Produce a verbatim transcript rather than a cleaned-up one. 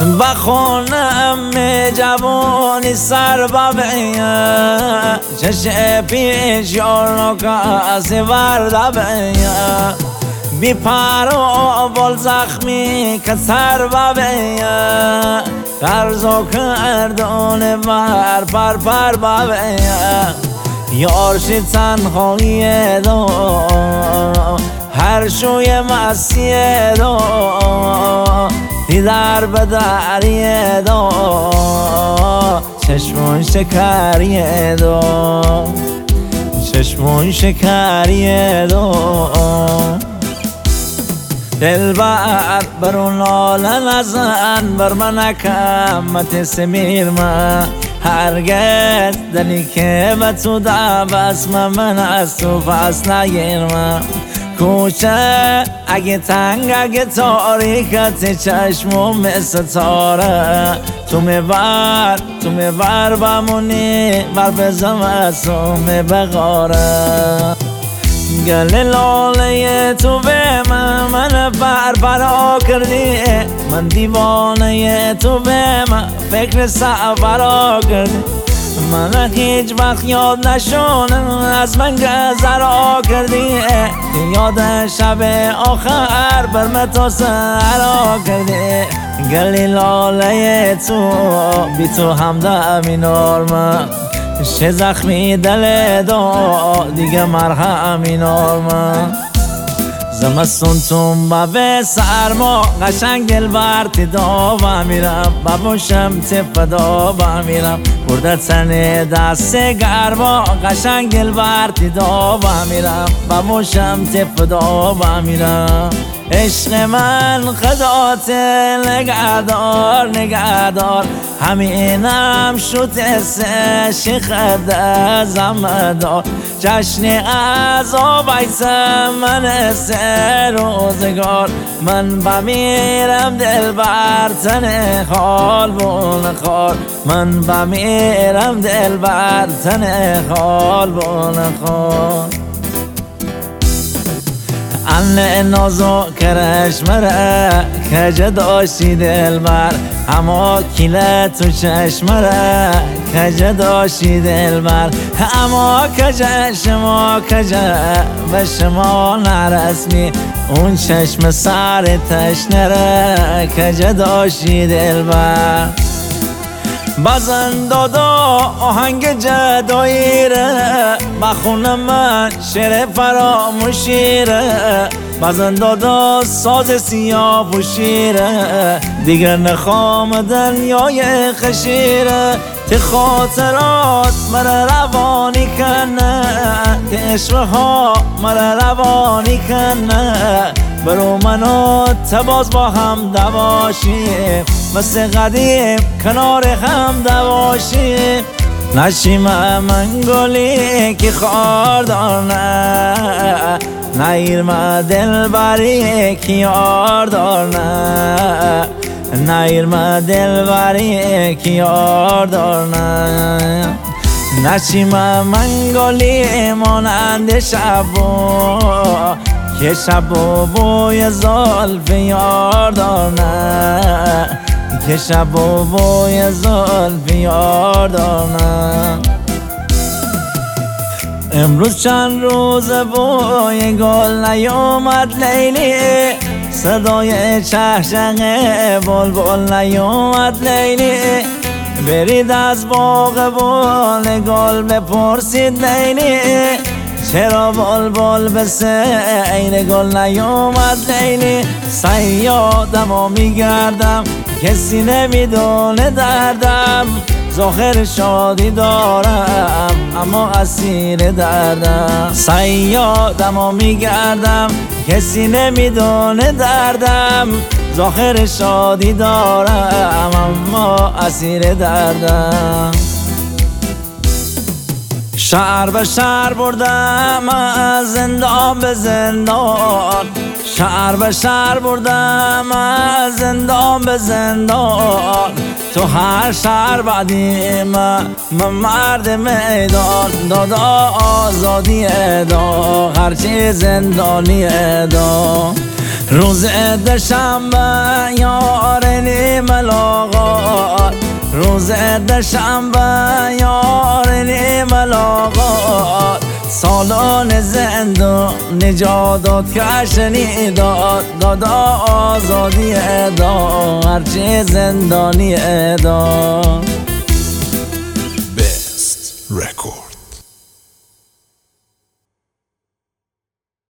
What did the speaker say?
و خونم جوانی سر ببین چشه پیش یارو کسی ورده بین بی پر و بال زخمی که سر ببین قرض و کردون بر پر پر ببین یارشی تنهایی دو هر شوی مسیح دو دیدر به دریه دو چشمون شکریه دو چشمون شکریه دو دل بر برون آله نزن بر من کمت سمیر من هرگز دلی که به تو ده بسم من از تو پس نگیر من کوچه اگه تنگ اگه تاریکت چشمو مثل تاره تو میبر تو میبر بمونی بر بزم از تو میبغاره گل لاله تو به من من بر برا کردی من دیوانه تو به من فکر سفرا کردی من هیچ وقت یاد نشونم از من گذرا کردی که یاد شب آخر بر من تو سرا کردی گلی لاله تو بی تو همدمی نارمه چه زخمی دل دو دیگه مرهمی نارمه زمستون تون با به سرما قشنگ دل برتی دا با میرم بابوشم تپ دا با میرم برده تنه دست گرما قشنگ دل برتی دا با میرم بابوشم تپ دا با میرم عشق من خدات نگهدار نگهدار همینم شد سه خد زمدار جشن از آبایسم من سه روزگار من بمیرم دل بر تن خال بون خال من بمیرم دل بر تن خال بون خال انه نازو کرش مره کجا داشتی دل بر اما کله تو چشمره کجا داشتی دل بر اما کجا شما کجا به شما نرسمی اون چشم سر تشنره کجا داشتی دل بر بازن دادا آهنگ جداییره بخونم من شعر فراموشیره بازن دادا ساز سیاه پوشیره دیگر نخوام دنیای خشیره تی خاطرات مرا روانی کنه تی عشقها مرا روانی کنه برو منو تباز با هم دواشیم مثل قدیم کنار هم دواشیم نشیم من گلی که خاردار نه نایرم دل بری که یاردار نه نایرم دل بری که یاردار نه نشیم من گلی مانند شبو که شبو بوی زلف یاردار نه که شبو بوی زلف یاردار نه امروز چند روز بوی گل نیومد لیلی صدای چهچهه بلبل نیومد لیلی برید از باغ بول گل بپرسید لیلی چرا بلبل به سیر گل نیومد لیلی صیادم و میگردم کسی نمیدونه دردم ظاهر شادی دارم اما اسیر دردم صیادم و میگردم کسی نمیدونه دردم ظاهر شادی دارم اما اسیر دردم شهر به شهر بردم از زندان به زندان شهر به شهر بردم از زندان به زندان تو هر شهر بعدی من من مرد میدان دادا آزادی دا هرچی زندانی دا روز دوشنبه یار ملاقات، روز دوشنبه یار ملاقات، سالان زندان نجات که شنیداد، دادا آزادی ادا هرچی زندانی ادا.